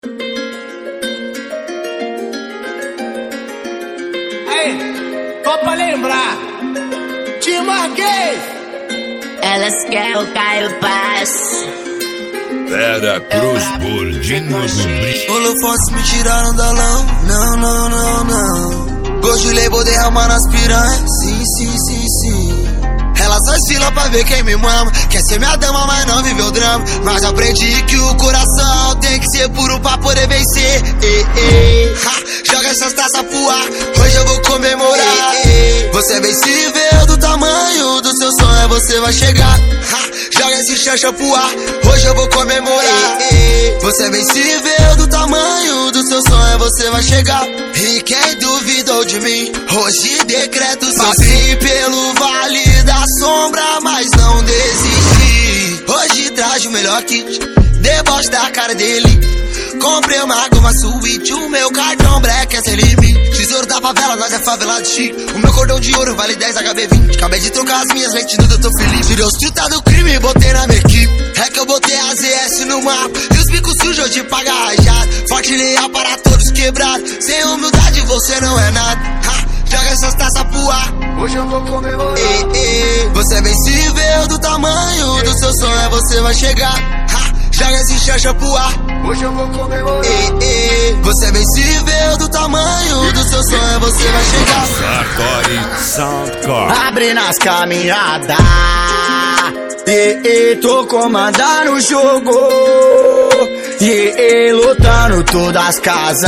Aí, só pra lembrar, te marquei. Elas querem o Caio Paz. Vera Cruz, gordinho do brilho. Holofotes me tiraram da lão. Não, não, não, não. Gosto de label derramar nas piranhas. Sim, sim, sim, sim. Elas oscilam pra ver quem me mama. Quer ser minha dama, mas não viveu drama. Mas aprendi que o coração tem que ser puro pra poder vencer. Ha, joga essas taças pro ar, hoje eu vou comemorar. Você é vencível do tamanho do seu sonho, você vai chegar. Ha, joga esse chancha pro ar, hoje eu vou comemorar. Você é vencível do tamanho do seu sonho, você vai chegar. E quem duvidou de mim, hoje decreto seu sim pelo vale da sombra, mas não desisti. Hoje traz o melhor kit, deboche da cara dele. Comprei uma goma suíte, o meu cartão black é sem limite. Tesouro da favela, nós é favelado chique. O meu cordão de ouro vale 10 HB20. Acabei de trocar as minhas lentes, eu tô feliz. Tirei os truta do crime e botei na minha equipe. É que eu botei a ZS no mapa e os bicos sujos de pagar rajado. Forte e leal para todos quebrados. Sem humildade você não é nada. Ha, joga essas taças pro ar, hoje eu vou comemorar. Você é vencível do tamanho do seu sonho, você vai chegar. Ha, joga esse chancha pro ar, hoje eu vou comemorar. Você é vencível do tamanho do seu sonho, você vai chegar. Sartori Soundcore. Abre nas caminhadas. Tô comandando o jogo. Lutando todas as casas.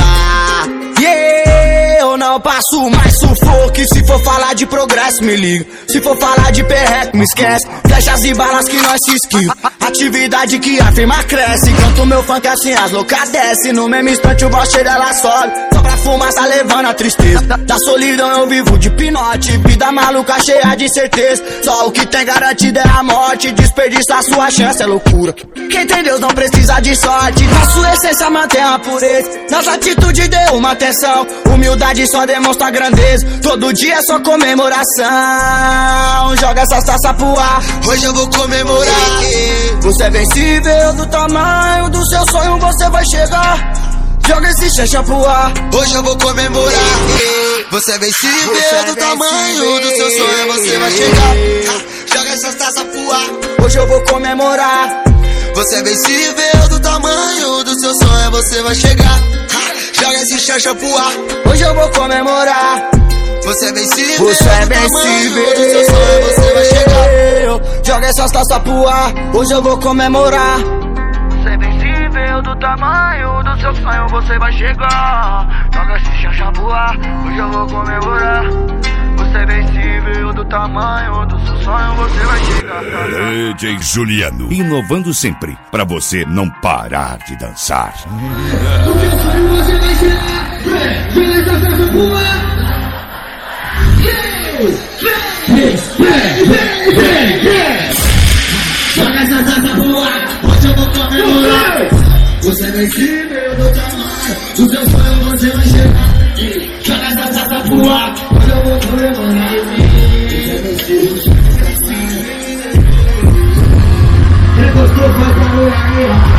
Eu não passo mais sufoco. E se for falar de progresso, me liga. Se for falar de perreco, me esquece. Flechas e balas que nós se esquiva. Atividade que a firma cresce. Canto meu funk assim as loucas desce. No mesmo instante o boche dela sobe. Só pra fumaça levando a tristeza. Da solidão eu vivo de pinote. Vida maluca cheia de certeza. Só o que tem garantido é a morte. Desperdiçar sua chance é loucura. Quem tem Deus não precisa de sorte. Na sua essência mantém a pureza. Nossa atitude dê uma atenção. Humildade só demonstra grandeza. Todo dia é só comemoração. Joga essas taças pro ar, hoje eu vou comemorar. Você é vencível do tamanho do seu sonho, você vai chegar. Joga esse chancha pro ar, hoje eu vou comemorar. Você é vencível do tamanho do seu sonho, você vai chegar. Joga essas taças pro ar, hoje eu vou comemorar. Você é vencível do tamanho do seu sonho, você vai chegar. Joga esse chancha pro ar, hoje eu vou comemorar. Você é vencível, você é vencível do seu sonho, você vai chegar. Joga essas taças pro ar, hoje eu vou comemorar. Você é vencível do tamanho do seu sonho, você vai chegar. Joga esse chancha pro ar, hoje eu vou comemorar. Você é vencível do tamanho do seu sonho, você vai chegar. DJ Juliano, inovando sempre, pra você não parar de dançar. O seu sonho você vai chegar. Joga essa taça pro ar. Joga essa taça pro ar, hoje eu vou comemorar. Você é vencível do tamanho do seu sonho, você vai chegar. Joga essa taça pro ar, hoje eu vou comemorar. Você é vencível. Quem gostou faz barulho aí, ó.